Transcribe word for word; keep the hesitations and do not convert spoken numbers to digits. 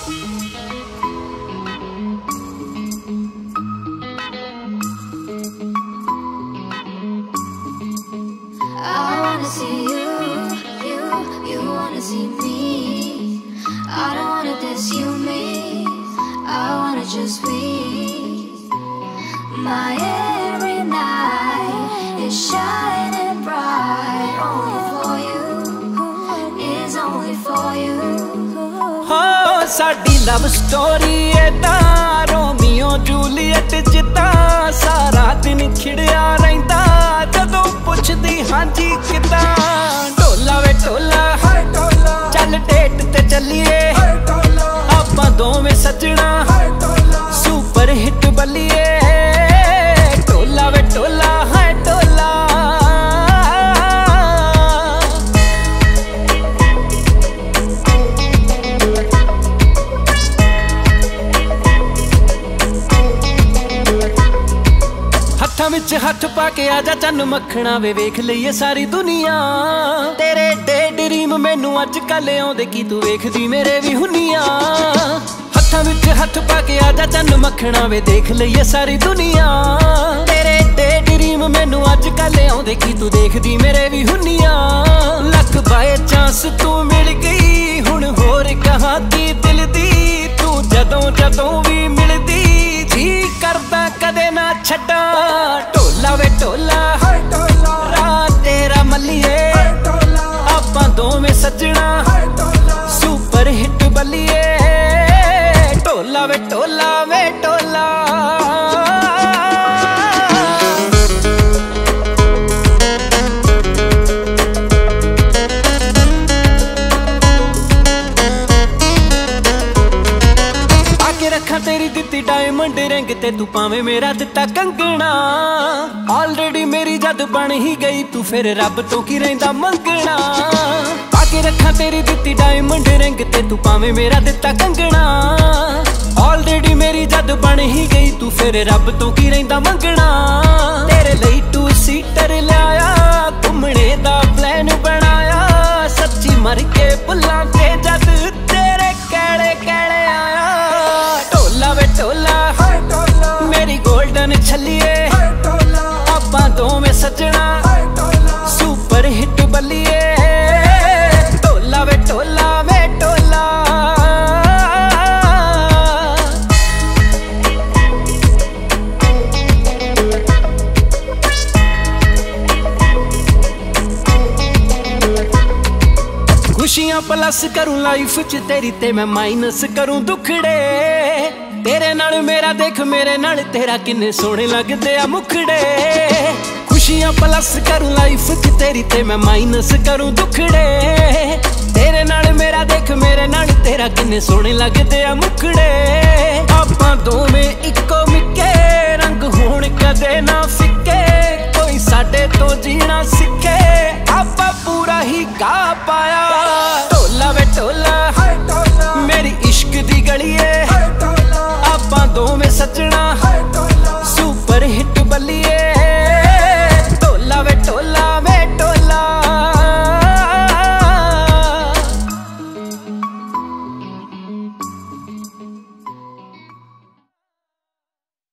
wanna see you, you, you wanna see me. I don't wanna diss you, me. I wanna just be. My every night is shining bright. Only for you, is only for you. हाँ साडी love story एदा Romeo Juliet जिदा सारा दिन खिड़िया रहिंदा जदों पुछदी हां जी किदा ढोला वे ढोला चल डेट ते चलिए आपां दोवें सजना सुपर हिट बलिए ढोला वे ढोला है ढोला विच हथ पाके आजा चन मखना वे वेख लईए सारी दुनिया तेरे डे ड्रीम मैनू अज कल आउंदे की तू वेखदी मेरे भी हुनिया हत्थां विच हथ पाके आजा चन मखना वे देख लईए सारी दुनिया तेरे डे ड्रीम मैनू अज कल आउंदे की तू देखदी मेरे भी हुनिया लख बाय चांस तू मिल गई हुण होर कहां दी दिल दी तू जदों जदों भी मिलदी जी करदा कदे ना छड्डा ढोला वे ढोला रात तेरा मल्लिए आपां दोवें सजना सुपर हिट बलिए ढोला वे ढोला वे ढोला रखा तेरी दित्ती डायमंड रिंग ते तू पावे मेरा दिता कंगना ऑलरेडी मेरी जद बन ही गई तू फिर रब तो की रहिंदा मंगना आके रखा तेरी दित्ती डायमंड रिंग ते तू पावे मेरा दिता कंगना ऑलरेडी मेरी जद बन ही गई तू फिर रब तो की रहिंदा मंगना तेरे लई टू सीटर लिया घुमने दा प्लान बनाया सच्ची मर के भुल्लां ते जद तेरे कहड़े कहड़े आया ढोला वे ढोला मेरी गोल्डन छलिए आपां दोवें सजना सुपर हिट बलिए ढोला वे ढोला वे ढोला खुशियां प्लस करूं लाइफ च तेरी ते मैं माइनस करूं दुखड़े तेरे नाल मेरा देख मेरे नाल तेरा किन्ने सोहणे लगदे आ मुखड़े खुशियां प्लस करूं लाइफ च तेरी ते मैं माइनस करूं दुखड़े तेरे नाल मेरा देख मेरे नाल तेरा किन्ने सोहणे लगदे आ मुखड़े आपां दोवें इक्को मिक्के रंग होण कदे ना फिक्के कोई साडे तो जीना सिक्खे आपां पूरा ही गा पाया